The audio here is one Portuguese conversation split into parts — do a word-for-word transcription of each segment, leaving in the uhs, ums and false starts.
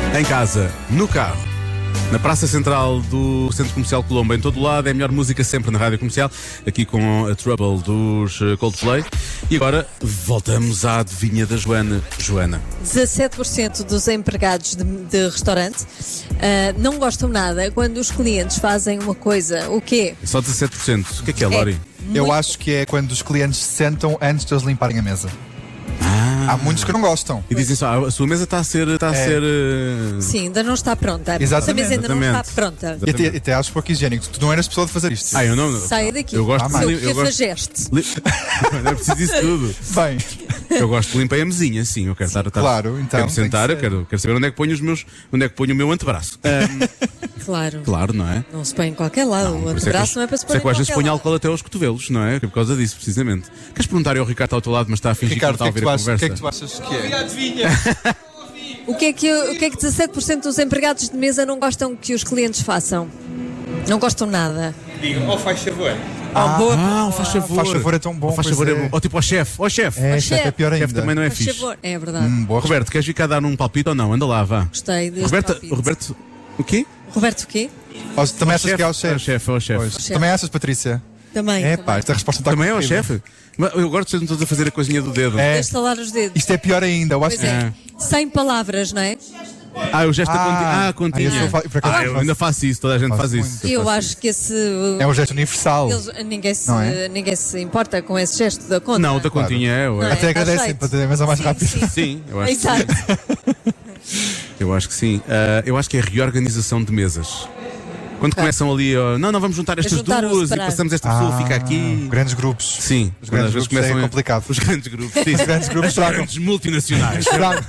Em casa, no carro, na Praça Central do Centro Comercial Colombo, em todo o lado, é a melhor música sempre na Rádio Comercial, aqui com a Trouble dos Coldplay. E agora voltamos à adivinha da Joana. Joana. dezassete por cento dos empregados de, de restaurante uh, não gostam nada quando os clientes fazem uma coisa. O quê? Só dezassete por cento. O que é que é, Lori? Muito... Eu acho que é quando os clientes se sentam antes de eles limparem a mesa. Ah. Há muitos que não gostam. E dizem só, a sua mesa está a ser... Está a É. ser uh... Sim, ainda não está pronta. Exatamente. A mesa ainda não Exatamente. está pronta. E até, até acho pouco higiênico. Tu não eras pessoa de fazer isto. Ah, eu não... Saia daqui. Eu gosto Ah, Seu de... Eu gosto... cafajeste. Li... Não é preciso disso tudo. Bem, Eu gosto de limpar a mesinha, sim. Eu quero estar... estar- claro, então, Quero sentar, tem eu que ser. quero, quero saber onde é que ponho os meus... Onde é que ponho o meu antebraço. Ahm, Claro. claro, não é? Não se põe em qualquer lado. o Por isso é que antebraço eu- não é para se por pôr isso é em que eu às vezes qualquer ponho lado. álcool até aos cotovelos, não é? É por causa disso, precisamente. Queres perguntar ao Ricardo ao teu lado, mas está a fingir Ricardo, que o não que, está é a que tu ouvir a achas, o conversa. que é que tu achas que é? O que é que, o que é que dezassete por cento dos empregados de mesa não gostam que os clientes façam? Não gostam nada. Digam, oh, faz favor. Oh, boa. Ah, um faz favor. Faz favor é tão bom, Um faz pois favor é é. bom. Ou tipo ao chefe. Ó chefe. É, Mas chefe, é chefe, pior ainda. Chefe também não é Faz fixe. favor. É verdade. Hum, boa Roberto, queres vir cá dar um palpite ou não? Anda lá, vá. Gostei deste Roberto, palpite. Roberto, o quê? Roberto o quê? resposta. Também achas chefe, que é ao é o chefe? chefe, é o chefe. Pois. chefe. Também achas, Patrícia? Também. É também. pá, esta resposta está Também é o corrida. chefe. Mas eu gosto de vocês todos a fazer a coisinha do dedo. É. Deixa estalar os dedos. Isto é pior ainda. Eu acho Pois que é. Sem palavras, não é? Ah, o gesto da Ah, continha. Ah, a ah, continha. eu sou fa- por acaso Ah, eu ainda faço isso, toda a gente Faço faz isso. muito. Eu faço acho que esse. é um gesto universal. eles- ninguém, se, Não é? ninguém se importa com esse gesto da conta. Não, o da continha é. Não é. é? Até Dá agradecem jeito. para ter a mesa mais Sim, rápida. sim. Sim, eu acho que Exato. sim. Eu acho que sim. Ah, eu acho que é a reorganização de mesas. Quando começam ali, ó, não, não, vamos juntar estas juntar ou duas e separar. passamos esta pessoa, fica aqui. Grandes grupos. Sim, Os quando grandes às vezes grupos é começam a- complicado. Os grandes grupos, sim. Os grandes grupos As tragam. grandes multinacionais. Trago.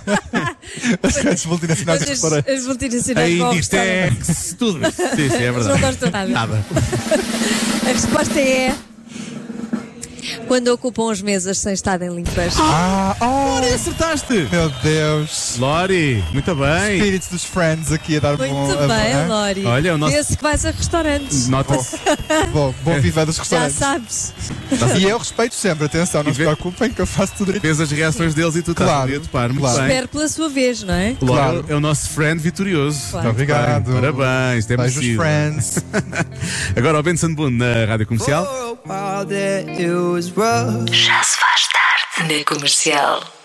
As grandes multinacionais de As, restaurante. as A multinacionais vão ao restaurante. Inditex, tudo isso. Sim, sim, é Eles não verdade. gostam nada. Nada. A resposta é. Quando ocupam as mesas sem estarem limpas. Ah, oh, Lori, acertaste! meu Deus. Lori, muito bem. Espíritos dos Friends aqui a dar Muito bom. a- bem, a- Lori. Olha, o nosso- Vê-se que vais a restaurantes. Nota-se. Bom, bom viver dos Já restaurantes. sabes. E eu respeito sempre, atenção, não E se vê- preocupem que eu faço tudo direito. Vês as reações deles e tu estás Claro, ali a topar. Muito claro. bem. Espero pela sua vez, não é? Lori Claro. é o nosso friend vitorioso. Claro. Muito obrigado. Bem, parabéns, isto é Beijos, merecido. Friends. Agora o Benson Boone na Rádio Comercial. Já se faz tarde na Comercial.